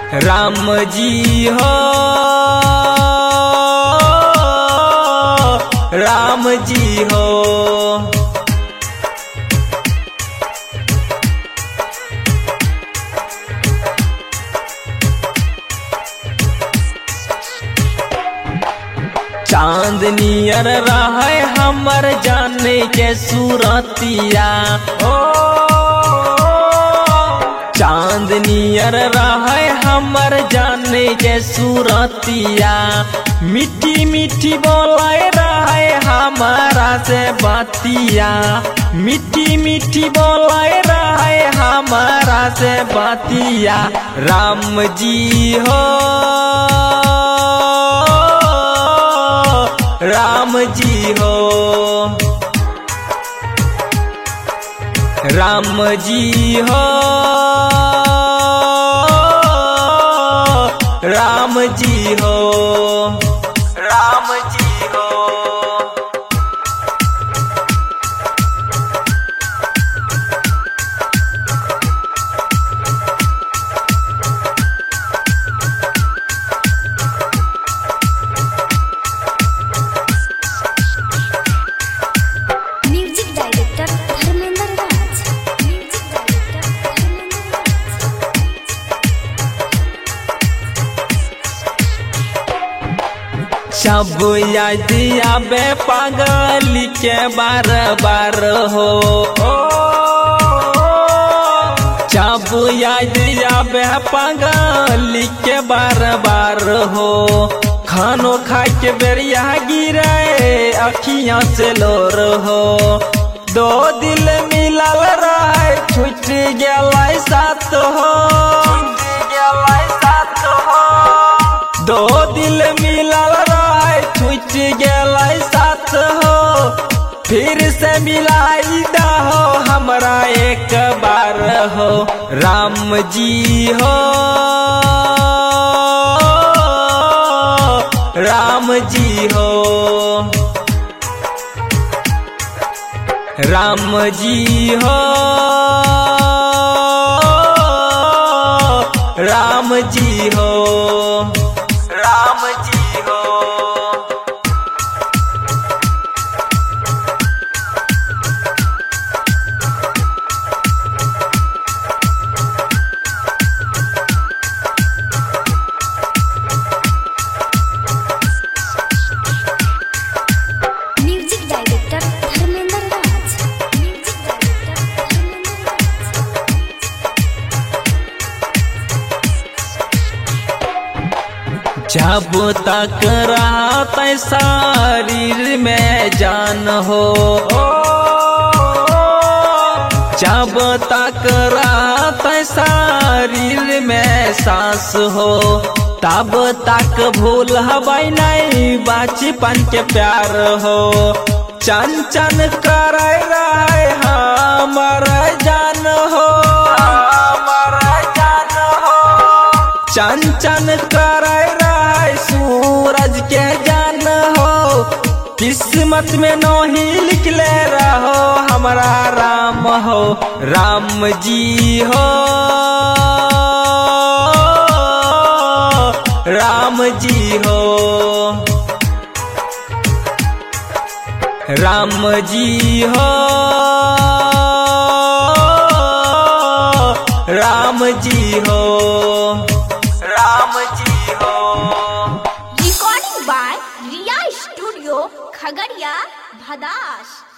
राम जी हो, राम जी हो। चांदनियर रहे हमर जाने के सूरतिया ओ, चांदनियर रहे हमर जाने के सूरतिया। मीठी मीठी बोलाए रहे हमारा से बातिया, मीठी मीठी बोलाए रहे हमारा से बातिया। राम जी हो, राम जी हो, राम जी हो, राम जी हो, राम जी हो। Music director Dharmendra Raj, music director Dharmendra Raj. सब याद आवे पागल के बार बार हो, सब याद आवे पागल के बार बार हो। खानो खा के बेरिया गिरे अखियां से लोर हो। दो दिल मिलल रहे छूट गया साथ हो, दो दिल मिलल रहे छूट गया साथ हो। फिर से मिलाई दहो हमरा एक बार हो। राम जी हो, राम जी हो, राम जी हो, राम जी हो, राम जी हो। Music director Dharmendra Raj, music director Dharmendra Raj. जब तक रहते शरीर में जान हो, जब तक रहते शरीर में सांस हो। तब तक भूल हवाई नहीं बचपन के प्यार हो। चन चन कर रहे हमर जान हो, हमर जान हो। चन चन कर रहे सूरज के जान हो। किस्मत में नहीं लिखले रहो हमारा राम हो। राम जी हो, राम जी हो, राम जी हो, राम जी हो, राम जी हो। Recording by Riya studio Khagaria Bhadas.